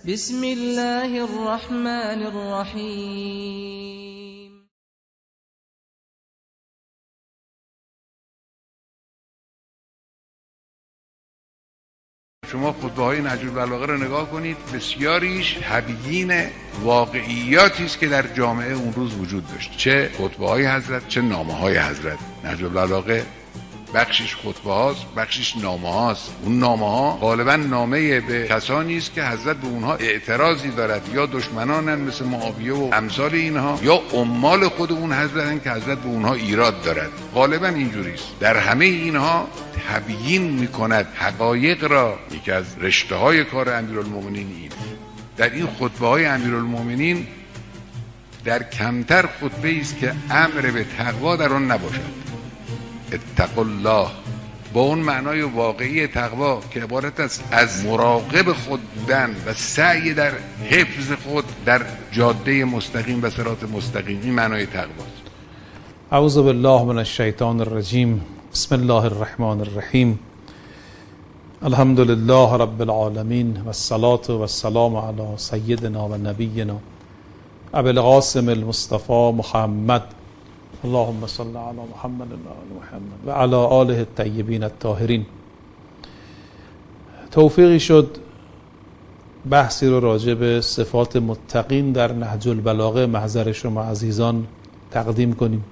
بسم الله الرحمن الرحیم. شما خطبه‌های نهج البلاغه رو نگاه کنید، بسیاریش تبیین واقعیاتی است که در جامعه اون روز وجود داشت، چه خطبه‌های حضرت چه نامه‌های حضرت. نهج البلاغه بخشش خطبه هاست، بخشش نامه هاست. اون نامه ها غالبا نامه به کسانی است که حضرت به اونها اعتراضی دارد، یا دشمنانن مثل معاویه و امثال اینها، یا عمال خود اون حضرتن که حضرت به اونها ایراد دارد. غالبا اینجوری است. در همه اینها تبیین میکند حقایق را. یکی از رشته های کار امیرالمومنین این. در این خطبه های امیرالمومنین در کمتر خطبه است که امر به تقوا در آن نباشد. اتقوا الله با اون معنای واقعی تقوا که عبارت است از مراقب خود بودن و سعی در حفظ خود در جاده مستقیم و صراط مستقیم. این معنای تقواست. اعوذ بالله من الشیطان الرجیم. بسم الله الرحمن الرحیم. الحمد لله رب العالمین و الصلاة و السلام علی سیدنا و نبینا ابی القاسم المصطفى محمد اللهم صل علی محمد و آل محمد و علی آله الطیبین الطاهرین. توفیقی شد بحثی رو راجع به صفات متقین در نهج البلاغه محضر شما عزیزان تقدیم کنیم.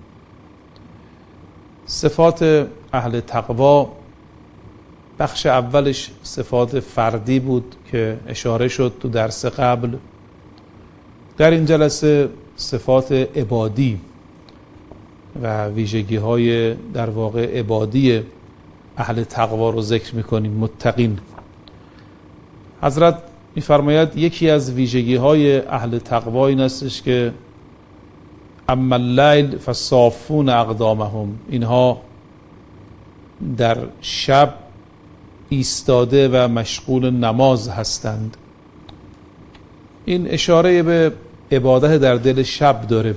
صفات اهل تقوا بخش اولش صفات فردی بود که اشاره شد تو درس قبل. در این جلسه صفات عبادی و ویژگی های در واقع عبادی اهل تقوا رو ذکر میکنیم، متقین. حضرت میفرماید یکی از ویژگی های اهل تقوا این استش که اما اللیل فصافون اقدامهم، اینها در شب ایستاده و مشغول نماز هستند. این اشاره به عبادت در دل شب داره.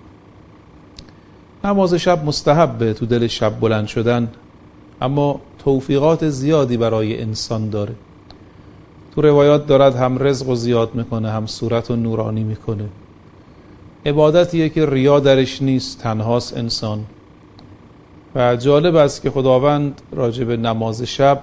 نماز شب مستحبه، تو دل شب بلند شدن، اما توفیقات زیادی برای انسان داره. تو روایات دارد هم رزق رو زیاد میکنه، هم صورت رو نورانی میکنه. عبادتیه که ریا درش نیست، تنهاست انسان. و جالب است که خداوند راجع به نماز شب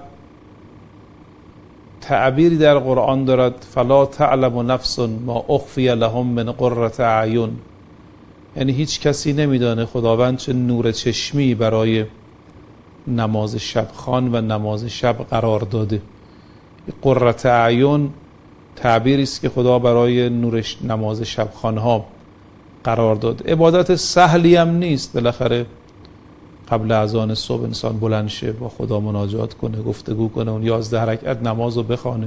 تعبیری در قرآن دارد فلا تعلم نفس ما اخفی لهم من قرة اعین، یعنی هیچ کسی نمیدانه خداوند چه نور چشمی برای نماز شب خوان و نماز شب قرار داده. قرة اعین تعبیری است که خدا برای نورش نماز شب خوانها قرار داده. عبادت سهلی هم نیست. بالاخره قبل اذان صبح انسان بلند شه، با خدا مناجات کنه، گفتگو کنه، اون 11 رکعت نماز رو بخوانه.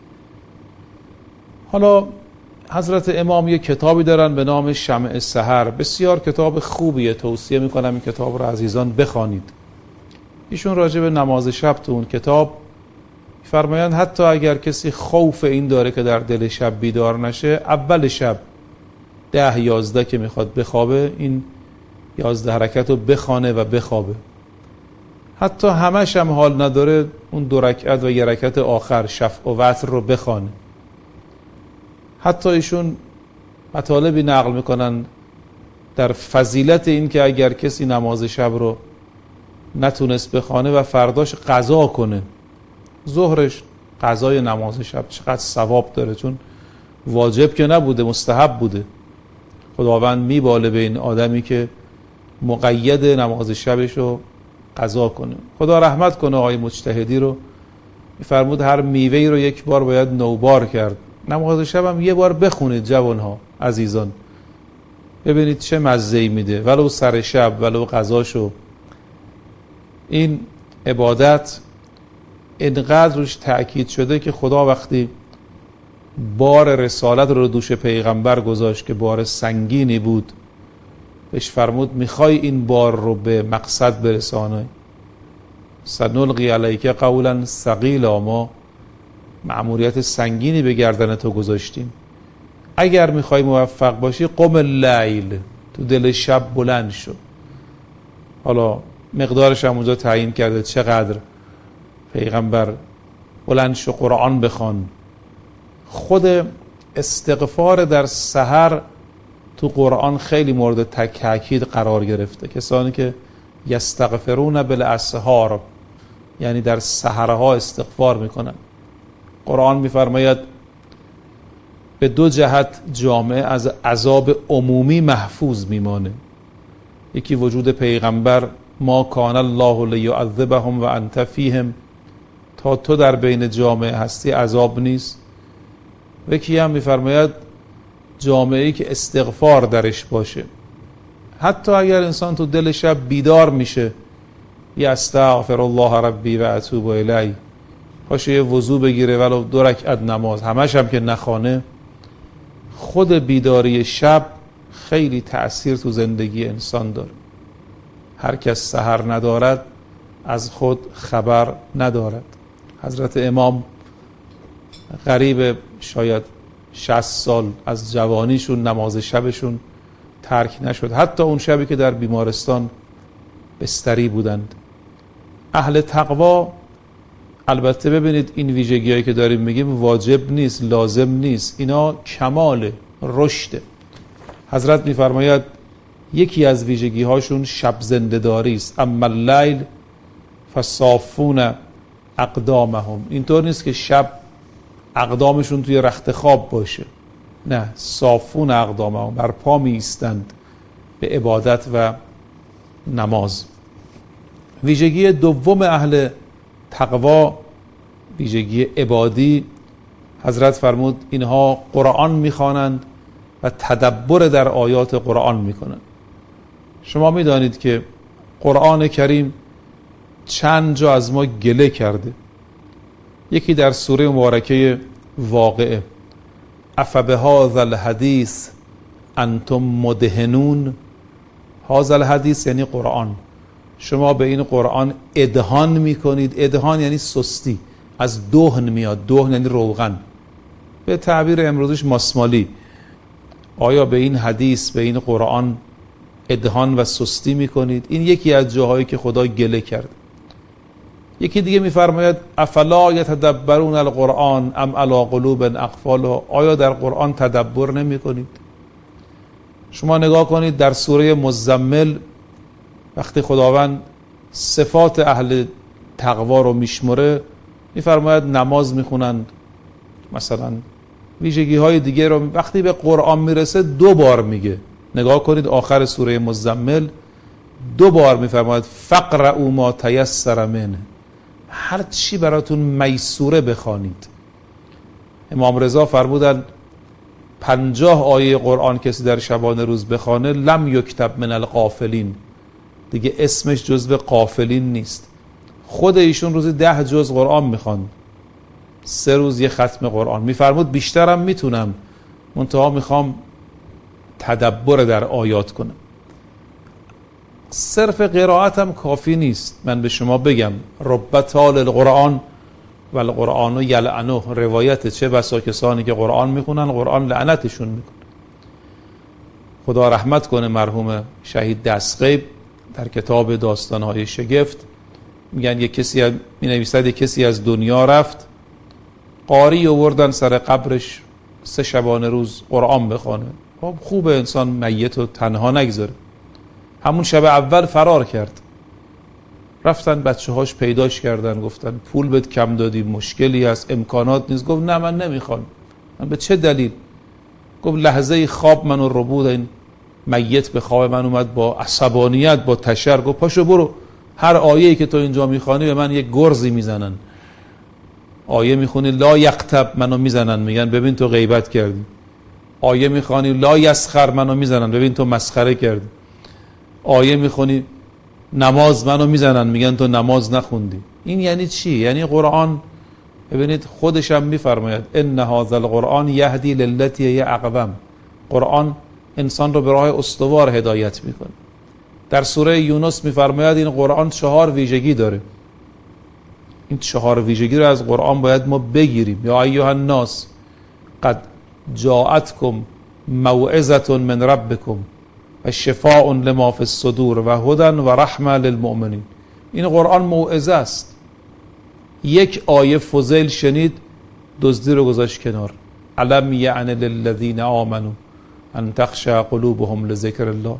حالا حضرت امام یک کتابی دارن به نام شمع سحر. بسیار کتاب خوبیه، توصیه میکنم این کتاب رو عزیزان بخوانید. ایشون راجع به نماز شب تو اون کتاب فرمایند حتی اگر کسی خوف این داره که در دل شب بیدار نشه، اول شب 10-11 که میخواد بخوابه این 11 رکعت رو بخوانه و بخوابه. حتی همش هم حال نداره، اون 2 رکعت و 1 رکعت آخر شفع و وتر رو بخوانه. حتی ایشون مطالبی نقل میکنن در فضیلت این که اگر کسی نماز شب رو نتونست بخوانه و فرداش قضا کنه، ظهرش قضای نماز شب، چقدر ثواب داره، چون واجب که نبوده، مستحب بوده. خداوند میباله به این آدمی که مقید نماز شبش رو قضا کنه. خدا رحمت کنه آقای مجتهدی رو، میفرمود هر میوه‌ای رو 1 بار باید نوبار کرد. نماز شب هم 1 بار بخونید جوانها عزیزان، ببینید چه مزه‌ای میده، ولو سر شب ولو قضاشو. این عبادت اینقدر روش تأکید شده که خدا وقتی بار رسالت رو دوش پیغمبر گذاشت که بار سنگینی بود، بهش فرمود میخوای این بار رو به مقصد برسانه، سنلقی علیک قولا ثقیلا، ما مأموریت سنگینی به گردن تو گذاشتیم، اگر میخوای موفق باشی قم اللیل، تو دل شب بلند شو. حالا مقدارش هم اونجا تعیین کرده چقدر. پیغمبر بلند شو قرآن بخوان، خود استغفار در سحر تو قرآن خیلی مورد تاکید قرار گرفته. کسانی که یستغفرون بالاسحار، یعنی در سحرها استغفار میکنن. قرآن میفرماید به دو جهت جامعه از عذاب عمومی محفوظ میمانه. یکی وجود پیغمبر، ما کان الله لیعذبهم و انت فیهم، تا تو در بین جامعه هستی عذاب نیست. و یکی هم میفرماید جامعه‌ای که استغفار درش باشه. حتی اگر انسان تو دل شب بیدار میشه، استغفر الله ربی و اتوب الیه، باشه یه وضو بگیره ولو 2 رکعت نماز، همش هم که نخوانه، خود بیداری شب خیلی تأثیر تو زندگی انسان داره. هر کس سحر ندارد از خود خبر ندارد. حضرت امام قریب شاید 60 سال از جوانیشون نماز شبشون ترک نشد، حتی اون شبی که در بیمارستان بستری بودند. اهل تقوا، البته ببینید این ویژگی‌هایی که داریم میگیم واجب نیست، لازم نیست، اینا کمال رشد. حضرت میفرماید یکی از ویژگی‌هاشون شب زنده‌داری است. اما اللیل فصافون اقدامهم، اینطور نیست که شب اقدامشون توی رخت خواب باشه، نه، صافون اقدامهم، بر پا می ایستند به عبادت و نماز. ویژگی دوم اهل تقوا، ویژگی عبادی، حضرت فرمود اینها قرآن میخوانند و تدبر در آیات قرآن میکنند. شما میدانید که قرآن کریم چند جا از ما گله کرده. یکی در سوره مبارکه واقعه، افبهذا الحدیث انتم مدهنون. هذا الحدیث یعنی قرآن، شما به این قرآن ادهان میکنید. ادهان یعنی سستی، از دهن میاد، دهن یعنی روغن، به تعبیر امروزش ماسمالی. آیا به این حدیث، به این قرآن ادهان و سستی میکنید؟ این یکی از جاهایی که خدا گله کرد. یکی دیگه میفرماید افلا یتدبرون القرآن ام علی قلوب اقفالها، آیا در قرآن تدبر نمی کنید؟ شما نگاه کنید در سوره مزمل وقتی خداوند صفات اهل تقوا رو میشمره، میفرماید نماز میخونند، مثلا ویژگی های دیگه رو وقتی به قرآن میرسه 2 بار میگه. نگاه کنید آخر سوره مزمل 2 بار میفرماید فقرؤوا ما تیسر منه، هر چی براتون میسوره بخوانید. امام رضا فرمودن 50 آیه قرآن کسی در شبانه روز بخوانه لم یکتب من الغافلین، دیگه اسمش جزو غافلین نیست. خود ایشون روزی 10 جز قرآن میخواند، 3 روز یه ختم قرآن. میفرمود بیشترم میتونم، منتها میخوام تدبر در آیات کنم. صرف قرائتم کافی نیست. من به شما بگم رب طال القرآن و القرآن یلعنه، روایت چه بسا کسانی که قرآن میخونن قرآن لعنتشون میکنه. خدا رحمت کنه مرحوم شهید دستغیب در کتاب داستانهای شگفت میگن یک کسی مینویسد یک کسی از دنیا رفت، قاری آوردن سر قبرش 3 شبانه روز قرآن بخونه. خب خوبه انسان میت رو تنها نگذاره. همون شب اول فرار کرد، رفتن بچه هاش پیداش کردن، گفتن پول بهت کم دادیم، مشکلی هست، امکانات نیست. گفت نه من نمیخوام. من به چه دلیل؟ گفت لحظه خواب منو ربود، این میت به خواب من اومد با عصبانیت، با تشر. گفت پاشو برو، هر آیه‌ای که تو اینجا میخوانی به من یک گرزی میزنن. آیه میخونی لا یقتب، منو میزنن، میگن ببین تو غیبت کردی. آیه میخوانی لا یسخر، منو میزنن، ببین تو مسخره کردی. آیه میخونی نماز، منو میزنن، میگن تو نماز نخوندی. این یعنی چی؟ یعنی قرآن، ببینید خودش هم میفرماید ان هذا القرآن یهدی للتی هی اقوم، قرآن انسان رو به راه استوار هدایت میکنه. در سوره یونس میفرماید این قرآن 4 ویژگی داره. این 4 ویژگی رو از قرآن باید ما بگیریم. یا ایها الناس قد جاءتکم موعظة من ربکم و شفاء لما فی الصدور و هدی و رحمة للمؤمنین. این قرآن موعظه است. یک آیه فضیل شنید، دزدی رو گذاشت کنار. الم یعن للذین آمنوا ان تخشع قلوبهم لذکر الله.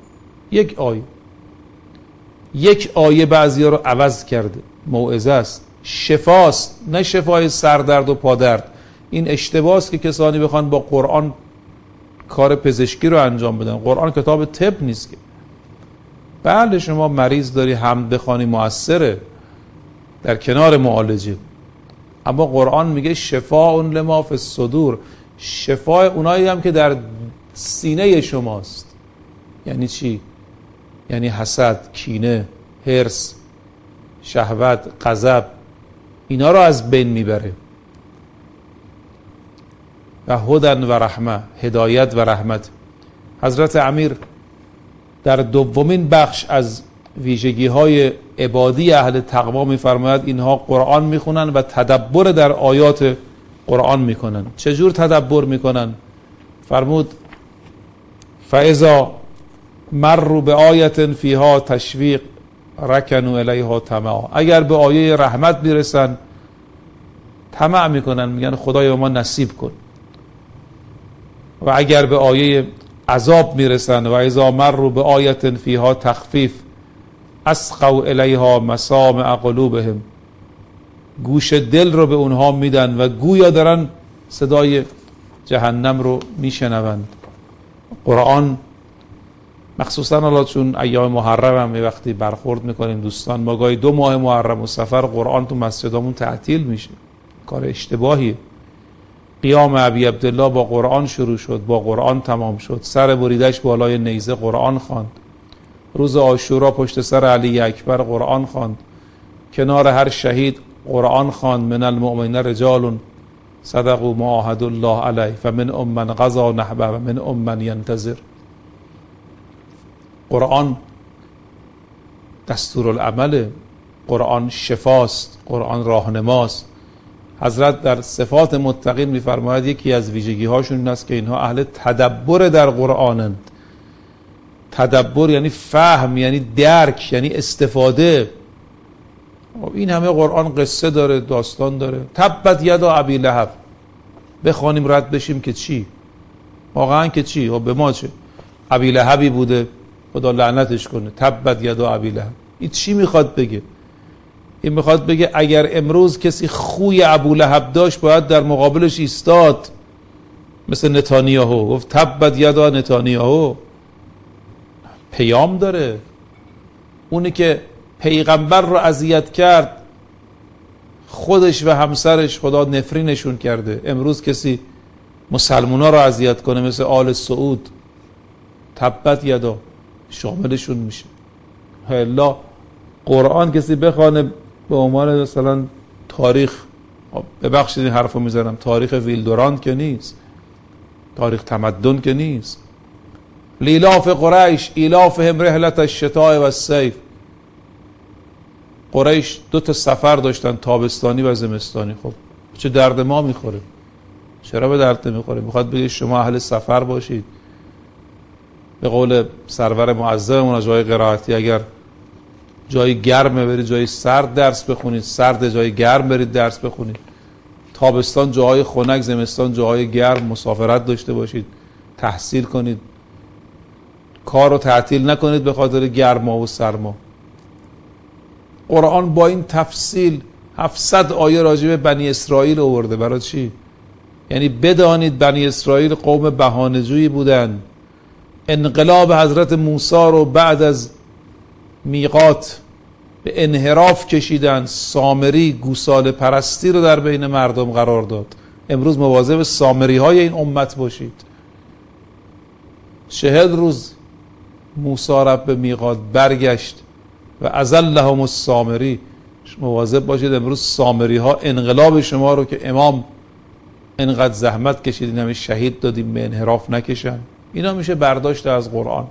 یک آیه بعضی ها رو عوض کرده. موعظه است، شفاست، نه شفای سردرد و پادرد. این اشتباهست که کسانی بخوان با قرآن کار پزشکی رو انجام بدن. قرآن کتاب طب نیست که. بله شما مریض داری حمد بخوانی مؤثره در کنار معالجه، اما قرآن میگه شفاء لما فی الصدور، شفای اونایی هم که در سینه شماست. یعنی چی؟ یعنی حسد، کینه، حرص، شهوت، غضب، اینا رو از بین میبره. و هدن و رحمه، هدایت و رحمت. حضرت امیر در دومین بخش از ویژگی های عبادی اهل تقوا میفرماید اینها قرآن میخونن و تدبر در آیات قرآن میکنن. چجور تدبر میکنن؟ فرمود فاذا مروا بآیة فیها تشویق رکنوا الیها طمعا. اگر به آیه رحمت میرسن طمع میکنن، میگن خدایا ما نصیب کن. و اگر به آیه عذاب میرسن و اذا مروا بآیة فیها تخفیف اسقوا الیها مسامع قلوبهم، گوش دل رو به اونها میدن و گویا دارن صدای جهنم رو میشنوند. قرآن مخصوصا حالا چون ایام محرم هم یه وقتی برخورد میکنیم دوستان، ما گاهی 2 ماه محرم و سفر قرآن تو مسجدامون تعطیل میشه. کار اشتباهیه. قیام ابی عبدالله با قرآن شروع شد، با قرآن تمام شد. سر بریدش بالای نیزه قرآن خواند. روز عاشورا پشت سر علی اکبر قرآن خواند. کنار هر شهید قرآن خواند. من المؤمنین رجال صدقوا ما عاهدوا الله علیه فمنهم من قضی نحبه و منهم من ینتظر. قرآن دستورالعمل، قرآن شفاست، قرآن راهنماست. حضرت در صفات متقین میفرماید یکی از ویژگی هاشون این است که اینها اهل تدبر در قرآنند. تدبر یعنی فهم، یعنی درک، یعنی استفاده. این همه قرآن قصه داره، داستان داره. تبت یدا ابی لهب بخوانیم رد بشیم که چی؟ واقعا که چی؟ و به ما چه؟ ابی لهبی بوده خدا لعنتش کنه. تبت یدا ابی لهب. این چی میخواد بگه؟ این میخواد بگه اگر امروز کسی خوی ابو لهب داشت باید در مقابلش ایستاد، مثل نتانیاهو. گفت تبت یدا نتانیاهو. پیام داره. اونی که پیغمبر رو اذیت کرد خودش و همسرش خدا نفرینشون کرده. امروز کسی مسلمونا رو اذیت کنه مثل آل سعود، تبت یدا شاملشون میشه. الا قرآن کسی بخوانه به عنوان مثلا تاریخ، ببخشید این حرفو میزنم، تاریخ ویلدوراند که نیست، تاریخ تمدن که نیست. لیلاف قریش ایلافهم رحلت الشتاء و الصیف. قریش 2 سفر داشتن، تابستانی و زمستانی. خب چه درد ما میخوره؟ چرا به درد نمیخوره؟ میخواد بگه شما اهل سفر باشید. به قول سرور معظممون از جای قرائتی اگر جای گرمه برید جای سرد درس بخونید، سرد جای گرم برید درس بخونید. تابستان جاهای خنک، زمستان جاهای گرم مسافرت داشته باشید، تحصیل کنید. کار رو تعطیل نکنید به خاطر گرما و سرما. قرآن با این تفصیل 700 آیه راجع به بنی اسرائیل آورده. برای چی؟ یعنی بدانید بنی اسرائیل قوم بهانه‌جویی بودن. انقلاب حضرت موسی رو بعد از میقات به انحراف کشیدن. سامری گوساله پرستی رو در بین مردم قرار داد. امروز مواظب سامری های این امت باشید. 40 روز موسی رفت به میقات، برگشت و ازلهم السامری. مواظب باشید امروز سامری ها انقلاب شما رو که امام انقدر زحمت کشیدین همه شهید دادیم به انحراف نکشن. اینا میشه برداشت از قرآن.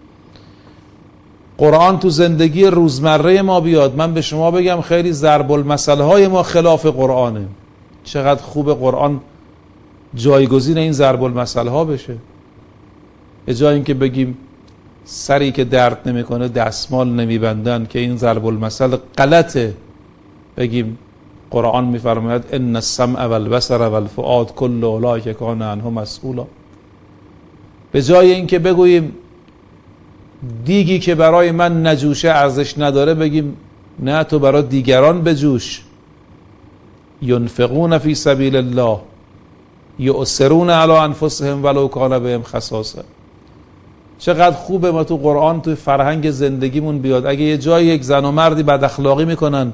قرآن تو زندگی روزمره ما بیاد. من به شما بگم خیلی ضرب المثل های ما خلاف قرآنه. چقدر خوب قرآن جایگزین این ضرب المثل ها بشه. به جای اینکه بگیم سری که درد نمیکنه دستمال نمیبندن که این ضرب المثل غلطه، بگیم قرآن میفرماید ان السمع والبصر والفؤاد کل اولئک کان عنه مسئولا. به جای اینکه بگوییم دیگی که برای من نجوشه ارزش نداره، بگیم نه، تو برای دیگران بجوش. ینفقون فی سبیل الله یؤثرون علی انفسهم ولو کان بهم خصاصه. چقدر خوبه ما تو قرآن تو فرهنگ زندگیمون بیاد اگه یه جای یک زن و مردی بد اخلاقی میکنن،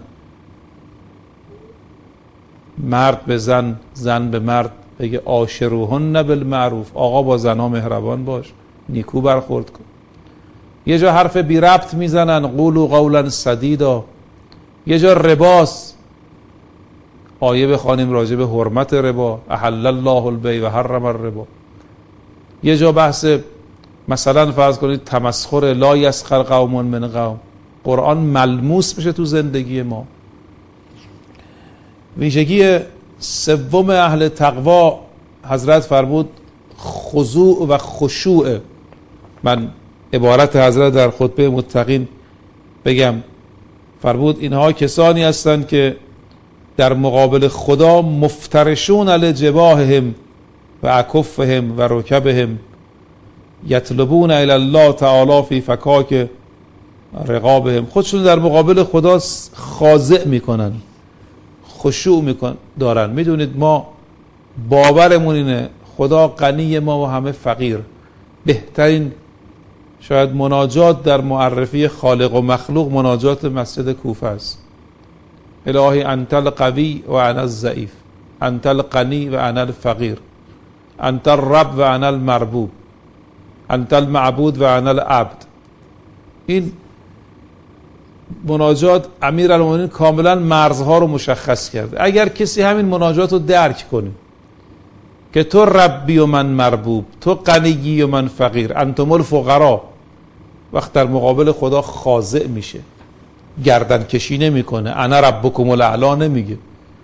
مرد به زن، زن به مرد، بگه عاشروهن بالمعروف، آقا با زنها مهربان باش، نیکو برخورد کن. یه جا حرف بی ربط میزنن، قولوا قولا سدیدا. یه جا رباست، آیه بخوانیم راجع به حرمت ربا، احل الله البیع و حرم الربا. یه جا بحث مثلا فرض کنید تمسخر، لا یسخر قوم من قوم. قرآن ملموس بشه تو زندگی ما. ویژگی سوم اهل تقوا حضرت فرمود خضوع و خشوع. من عبارت حضرت در خطبه متقین بگم، فرمود اینها کسانی هستند که در مقابل خدا مفترشون علی جباههم و اکفهم و رکبهم یطلبون الی الله تعالی فی فکاک رقابهم. خودشون در مقابل خدا خاضع میکنن، خشوع دارن. میدونید ما باورمون اینه خدا غنی، ما و همه فقیر. بهترین شاید مناجات در معرفی خالق و مخلوق مناجات مسجد کوفه است. الهی انت القوی و انا الضعیف، انت الغنی و انا الفقیر، انت الرب و انا المربوب، انت المعبود و انا العبد. این مناجات امیرالمومنین کاملا مرزها رو مشخص کرده. اگر کسی همین مناجات رو درک کنه که تو ربی و من مربوب، تو غنی و من فقیر، انتم الفقراء، وقت در مقابل خدا خاضع میشه، گردن کشی نمیکنه، انا ربکم الاعلی نمیگه،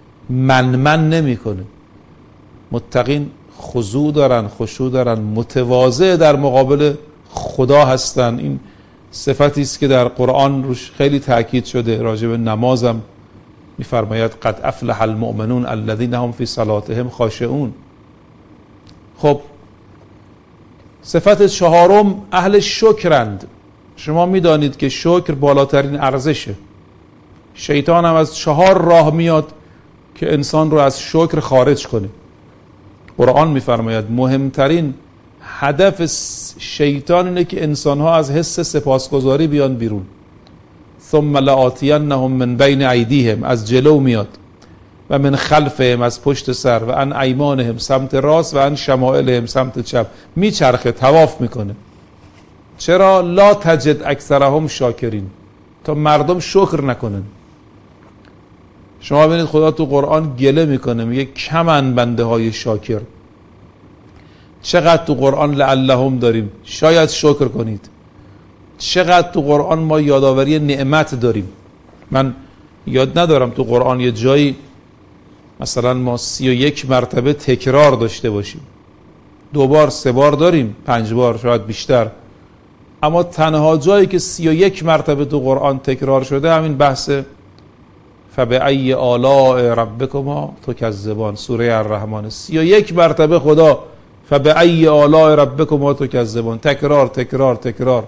من نمیکنه. متقین خضوع دارن، خشوع دارن، متواضع در مقابل خدا هستن. این صفتی است که در قرآن روش خیلی تاکید شده. راجع به نمازم میفرماید قد افلح المؤمنون الذین هم فی صلاتهم خاشعون. خب صفت چهارم اهل شکرند. شما میدانید که شکر بالاترین ارزشه. شیطان هم از 4 راه میاد که انسان رو از شکر خارج کنه. قرآن میفرماید مهمترین هدف شیطان اینه که انسانها از حس سپاسگزاری بیان بیرون. ثم لآتینهم من بین ایدیهم، از جلو میاد، و من خلفهم، از پشت سر، و عن ایمانهم، سمت راست، و عن شمائلهم، سمت چپ. میچرخه، طواف میکنه. چرا؟ لا تجد اکثرهم شاکرین، تا مردم شکر نکنن. شما ببینید خدا تو قرآن گله میکنه، میگه کمن بنده های شاکر. چقدر تو قرآن لعلهم داریم، شاید شکر کنید. چقدر تو قرآن ما یادآوری نعمت داریم. من یاد ندارم تو قرآن یه جایی مثلا ما 31 مرتبه تکرار داشته باشیم. 2 بار 3 بار داریم، 5 بار شاید بیشتر. اما تنها جایی که 31 مرتبه تو قرآن تکرار شده همین بحث فبأی آلاء ربکما تکذبان، سوره الرحمن. 31 مرتبه خدا فبأی آلاء ربکما تکذبان، تکرار تکرار تکرار.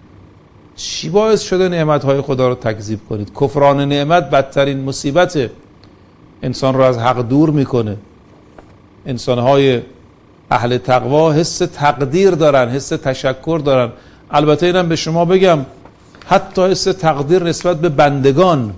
چی باعث شده نعمتهای خدا رو تکذیب کنید؟ کفران نعمت بدترین مصیبت، انسان رو از حق دور میکنه. انسانهای اهل تقوا حس تقدیر دارن، حس تشکر دارن. البته اینم به شما بگم حتی حس تقدیر نسبت به بندگان،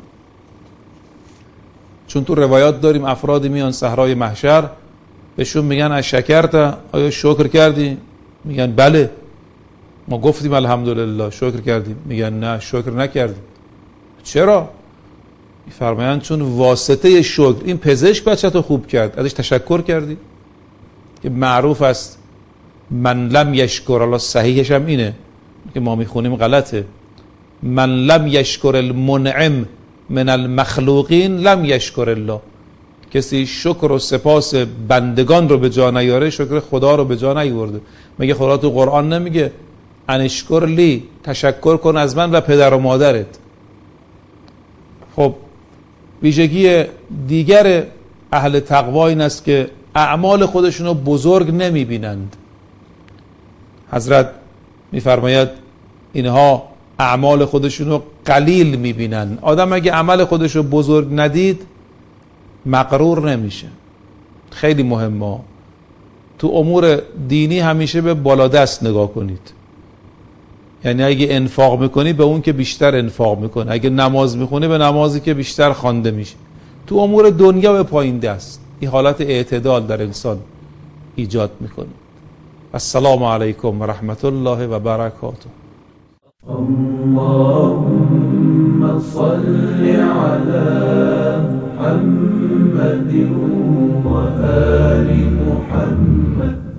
چون تو روایات داریم افرادی میان صحرای محشر، بهشون میگن اشکرت، آیا شکر کردی؟ میگن بله. ما گفتیم الحمدلله، شکر کردیم. میگن نه، شکر نکردیم. چرا؟ میفرمایند چون واسطه شکر، این پزشک بچه‌تو خوب کرد، ازش تشکر کردی؟ که معروف است من لم یشکر، الله صحیحش هم اینه که ما میخونیم غلطه، من لم یشکر المنعم من المخلوقین لم یشکر الله. کسی شکر و سپاس بندگان رو به جا نیاره، شکر خدا رو به جا نیورده. مگه خدا تو قرآن نمیگه انشکر لی، تشکر کن از من و پدر و مادرت؟ خب ویژگی دیگر اهل تقوا این است که اعمال خودشون رو بزرگ نمیبینند. حضرت میفرماید اینها اعمال خودشون رو قلیل میبینند. آدم اگه عمل خودش رو بزرگ ندید مغرور نمیشه. خیلی مهمه. تو امور دینی همیشه به بالادست نگاه کنید. یعنی اگه انفاق میکنی به اون که بیشتر انفاق میکنه، اگه نماز میخونی به نمازی که بیشتر خوانده میشه. تو امور دنیا به پایین دست. این حالت اعتدال در انسان ایجاد میکنه. السلام علیکم و رحمت الله و برکاته. اللهم صل على محمد و آل محمد.